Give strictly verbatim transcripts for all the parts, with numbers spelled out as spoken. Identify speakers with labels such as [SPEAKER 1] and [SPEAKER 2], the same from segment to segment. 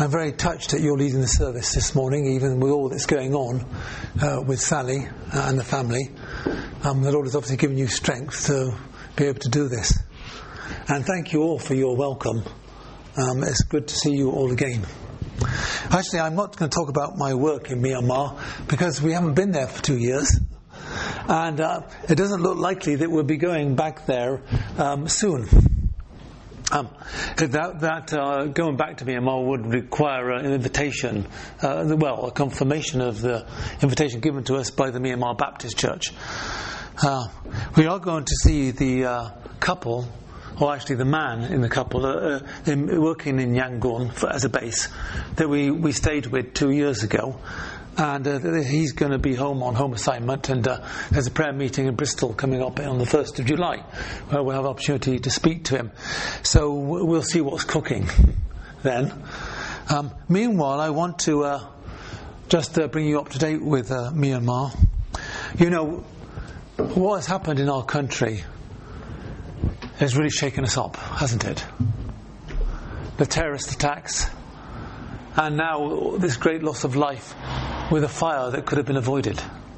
[SPEAKER 1] I'm very touched that you're leading the service this morning, even with all that's going on uh, with Sally uh, and the family. Um, the Lord has obviously given you strength to be able to do this. And thank you all for your welcome. Um, it's good to see you all again. Actually, I'm not going to talk about my work in Myanmar because we haven't been there for two years. And uh, it doesn't look likely that we'll be going back there um, soon. Um, that, that uh, going back to Myanmar would require an invitation, uh, well, a confirmation of the invitation given to us by the Myanmar Baptist Church. Uh, we are going to see the uh, couple, or actually the man in the couple, uh, uh, working in Yangon for, as a base, that we, we stayed with two years ago. And uh, he's going to be home on home assignment, and uh, there's a prayer meeting in Bristol coming up on the first of July where we'll have opportunity to speak to him. So we'll see what's cooking then. Um, meanwhile, I want to uh, just uh, bring you up to date with uh, Myanmar. You know, what has happened in our country has really shaken us up, hasn't it? The terrorist attacks, and now this great loss of life with a fire that could have been avoided.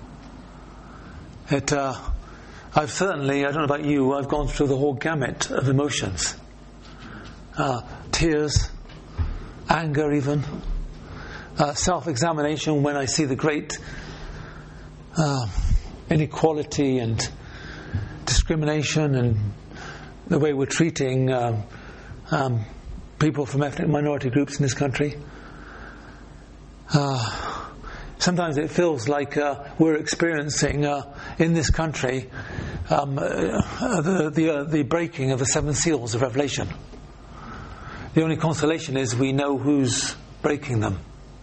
[SPEAKER 1] It, uh, I've certainly, I don't know about you, I've gone through the whole gamut of emotions. Uh, tears, anger even, uh, self-examination when I see the great uh, inequality and discrimination and the way we're treating um, um, people from ethnic minority groups in this country. Uh, Sometimes it feels like uh, we're experiencing uh, in this country um, uh, the the, uh, the breaking of the seven seals of Revelation. The only consolation is we know who's breaking them.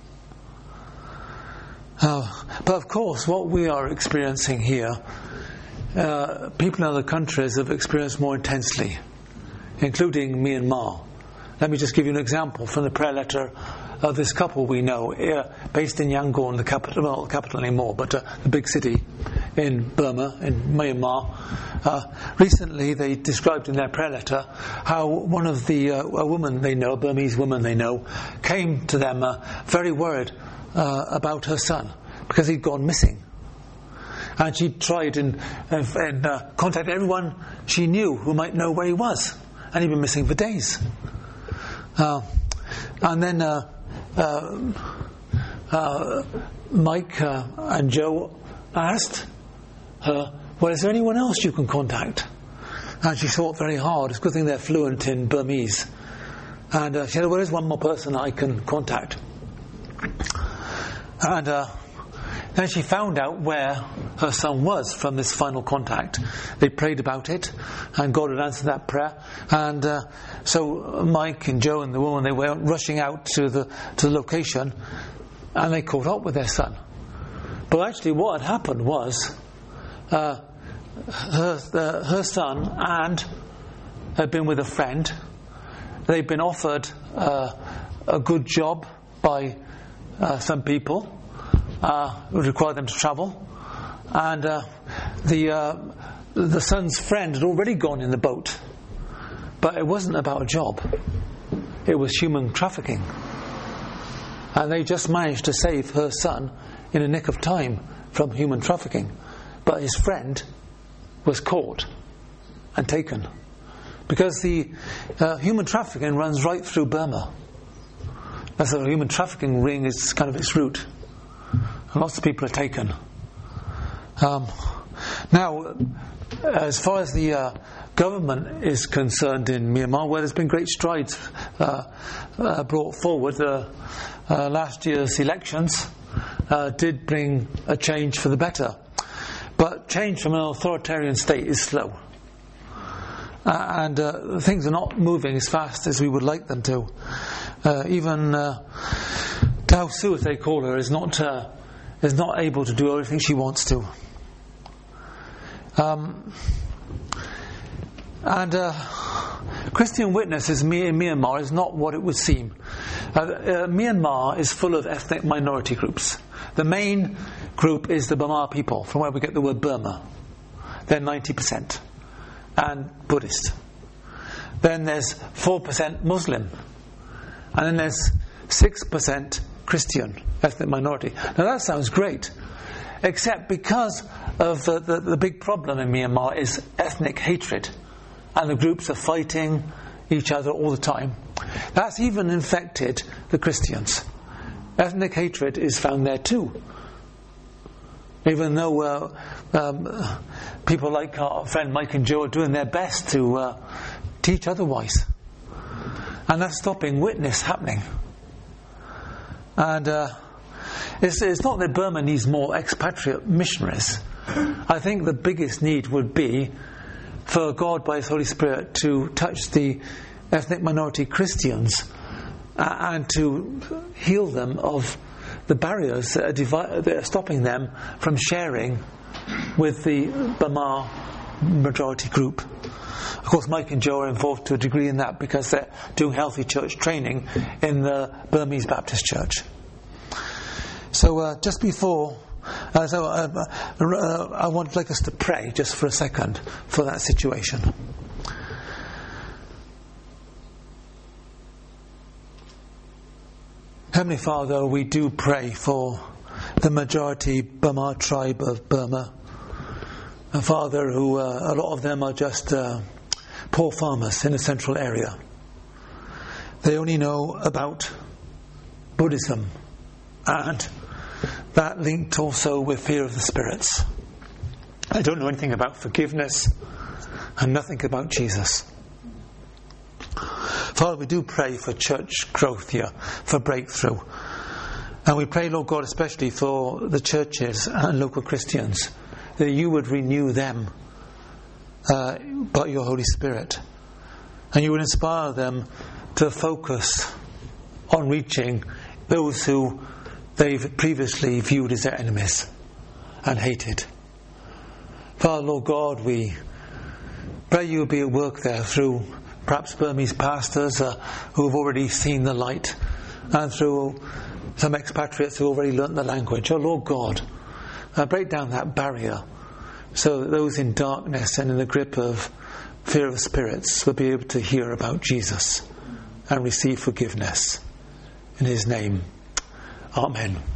[SPEAKER 1] Uh, but of course, what we are experiencing here, uh, people in other countries have experienced more intensely, including Myanmar. Let me just give you an example from the prayer letter of this couple we know, uh, based in Yangon, the capital, well, not the capital anymore, but uh, the big city in Burma, in Myanmar. Uh, recently, they described in their prayer letter how one of the, uh, a woman they know, a Burmese woman they know, came to them uh, very worried uh, about her son, because he'd gone missing. And she tried and, and, and uh, contacted everyone she knew who might know where he was, and he'd been missing for days. Uh, and then uh, uh, uh, Mike uh, and Joe asked her, well, is there anyone else you can contact? And she thought very hard. It's a good thing they're fluent in Burmese. And uh, she said, well, there's one more person I can contact. And uh, then she found out where her son was from this final contact. They prayed about it, and God had answered that prayer. And uh, so Mike and Joe and the woman, they were rushing out to the to the location, and they caught up with their son. But actually, what had happened was uh, her uh, her son and had been with a friend. They'd been offered uh, a good job by uh, some people. Uh, it would require them to travel, and uh, the uh, the son's friend had already gone in the boat, but it wasn't about a job. It was human trafficking, and they just managed to save her son in a nick of time from human trafficking, but his friend was caught and taken, because the uh, human trafficking runs right through Burma. That's the human trafficking ring is kind of its root. Lots of people are taken. Um, now, as far as the uh, government is concerned in Myanmar, where there's been great strides uh, uh, brought forward, uh, uh, last year's elections uh, did bring a change for the better. But change from an authoritarian state is slow. Uh, and uh, things are not moving as fast as we would like them to. Uh, even uh, Tau Su, as they call her, is not... Uh, is not able to do everything she wants to. Um, and uh, Christian witness in Myanmar is not what it would seem. Uh, uh, Myanmar is full of ethnic minority groups. The main group is the Burma people, from where we get the word Burma. They're ninety percent. And Buddhist. Then there's four percent Muslim. And then there's six percent Christian, ethnic minority. Now that sounds great, except because of the, the, the big problem in Myanmar is ethnic hatred, and the groups are fighting each other all the time. That's even infected the Christians. Ethnic hatred is found there too. Even though uh, um, people like our friend Mike and Joe are doing their best to uh, teach otherwise. And that's stopping witness happening. And uh, it's, it's not that Burma needs more expatriate missionaries. I think the biggest need would be for God by His Holy Spirit to touch the ethnic minority Christians uh, and to heal them of the barriers that are, divi- that are stopping them from sharing with the Burma majority group. Of course, Mike and Joe are involved to a degree in that because they're doing healthy church training in the Burmese Baptist Church. So uh, just before, uh, so uh, uh, I would like us to pray just for a second for that situation. Heavenly Father, we do pray for the majority Burma tribe of Burma. A Father, who uh, a lot of them are just uh, poor farmers in the central area. They only know about Buddhism, and that linked also with fear of the spirits. I don't know anything about forgiveness and nothing about Jesus. Father, we do pray for church growth here, for breakthrough. And we pray, Lord God, especially for the churches and local Christians, that you would renew them uh, by your Holy Spirit. And you would inspire them to focus on reaching those who they've previously viewed as their enemies and hated. Father, Lord God, we pray you will be at work there through perhaps Burmese pastors uh, who have already seen the light, and through some expatriates who have already learnt the language. Oh Lord God, uh, break down that barrier so that those in darkness and in the grip of fear of spirits will be able to hear about Jesus and receive forgiveness. In His name, Amen.